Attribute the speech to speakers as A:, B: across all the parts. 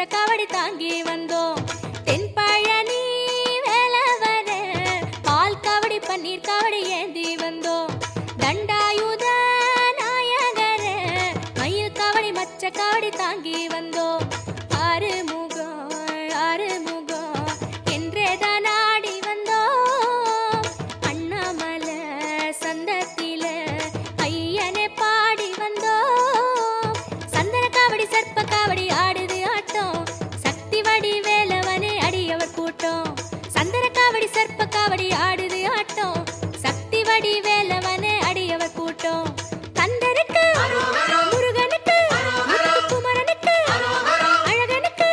A: காவடி தாங்கி வந்தோம். தென்பழனி வேலவர பால் காவடி பன்னீர் காவடி ஏந்தி வந்தோம். தண்டாயுத நாயகர மயில் காவடி மச்ச காவடி தாங்கி வந்தோம். ஆறுமுகம் ஆறுமுகம் என்றேதான் ஆடி வந்தோம். அண்ணாமலை சந்தத்தில ஐயனே பாடி வந்தோம். சந்தன காவடி சர்ப்ப காவடி ஆடுது ஆட்டம். சக்தி வடி வேலவனே அடியவர் கூட்டம். சந்தன காவடி சர்ப்ப காவடி ஆடுது ஆட்டம். சக்தி வடி வேலவனே அடியவர் கூட்டம். கந்தருக்கு முருகனுக்கு குமரனுக்கு அழகனுக்கு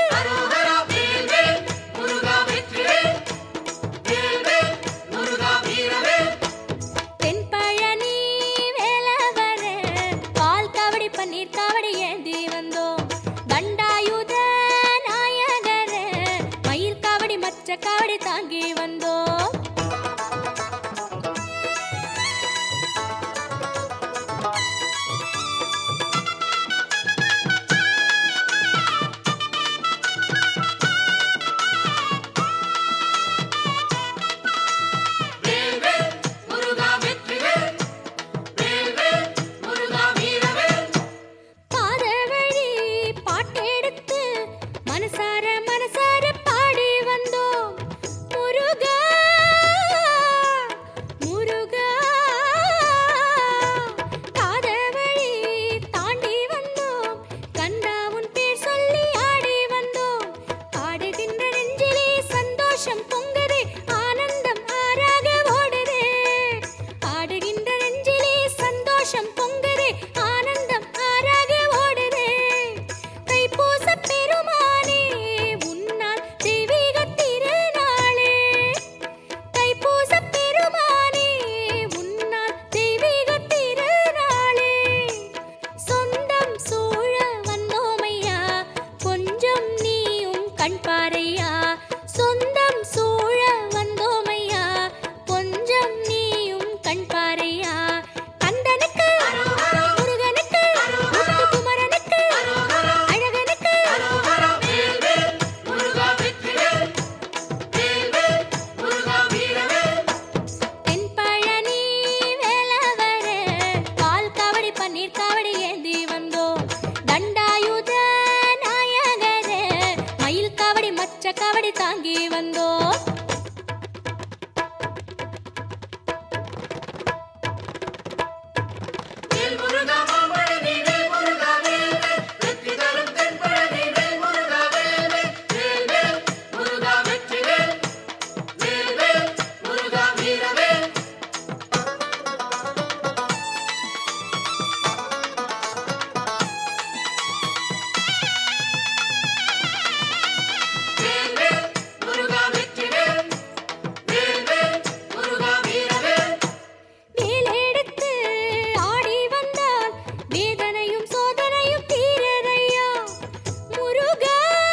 A: தென்பழனி வேலவர பால் காவடி பன்னீர் காவடி ஏந்தி வந்தோம். தண்டாயுத நாயகர மயில் காவடி மச்ச காவடி தாங்கி வந்தோம். பாதவழி பாட்டெடுத்து மனசார மனசார பாடி வந்தோம். முருகா முருகா பாதவழி தாண்டி வந்தோம். கண்டா உன் பேர் சொல்லி ஆடி வந்தோம். ஆடுகின்ற நெஞ்சிலே சந்தோஷம் பொங்குதே, ஆனந்தம் ஆறாக ஓடுதே. ஆடுகின்ற நெஞ்சிலே சந்தோஷம் பொங்குதே, ஆனந்தம் ஆறாக ஓடுதே. தைப்பூச பெருமானே உன்னால் தெய்வீக திருநாளே. தைப்பூச பெருமானே உன்னால் தெய்வீக திருநாளே. சொந்தம் சூழ வந்தோமையா கொஞ்சம் நீயும் கண் பாரையா. சொந்தம் சூழ வந்தோமையா கொஞ்சம் நீயும் கண் பாரையா. கந்தனுக்கு முருகனுக்கு குமரனுக்கு அழகனுக்கு தென்பழனி வேலவர பால் காவடி பன்னீர் காவடி ஏந்தி வந்தோம். தண்டாயுத நாயகர மயில் காவடி மச்ச காவடி தாங்கி வந்தோம். வேலெடுத்து ஆடி வந்தால் வேதனையும் சோதனையும் தீரதையா. முருகா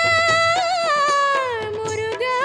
A: முருகா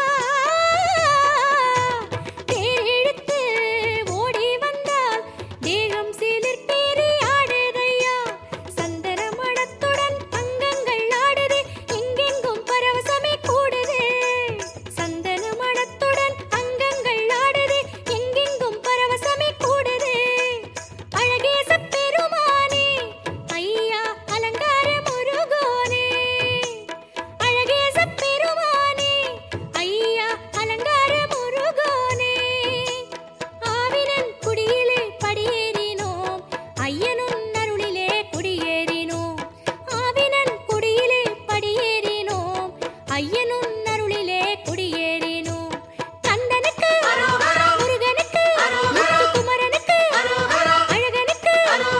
A: தேரெடுத்து ஓடி வந்தால் தேகம் சிலிர்ப்பேறி ஆடுதையா. சந்தன மடத்துடன் அங்கங்கள் ஆடுதே, எங்கெங்கும் பரவசமே கூடுதே. சந்தன மடத்துடன் அங்கங்கள் ஆடுதே, எங்கெங்கும் பரவசமே கூடுதே. அழகேச பெருமானே ஐயா அலங்கார முருகோனே. அழகேச பெருமானே ஐயா அலங்கார முருகோனே. ஆவினன் குடியிலே படியேறினோம், ஐயனுன் அருளிலே குடியேறினோம். ஆவினன் குடியிலே படியேறினோம், ஐயனுன் அருளிலே குடியேறினோம். கந்தனுக்கு முருகனுக்கு குமரனுக்கு அழகனுக்கு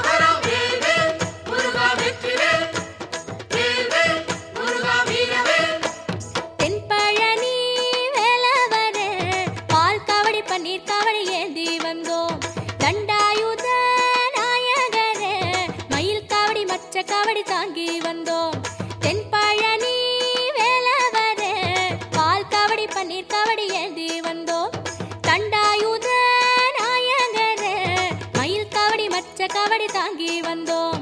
A: தென்பழனி வேலவர பால் காவடி பன்னீர் காவடி ஏந்தி வந்தோம். தண்டாயுத நாயகர மயில் காவடி மச்ச காவடி தாங்கி வந்தோம். தென்பழனி வேலவர பால் காவடி பன்னீர் காவடி ஏந்தி வந்தோம். தண்டாயுத நாயகர மயில் காவடி மச்ச காவடி தாங்கி வந்தோம்.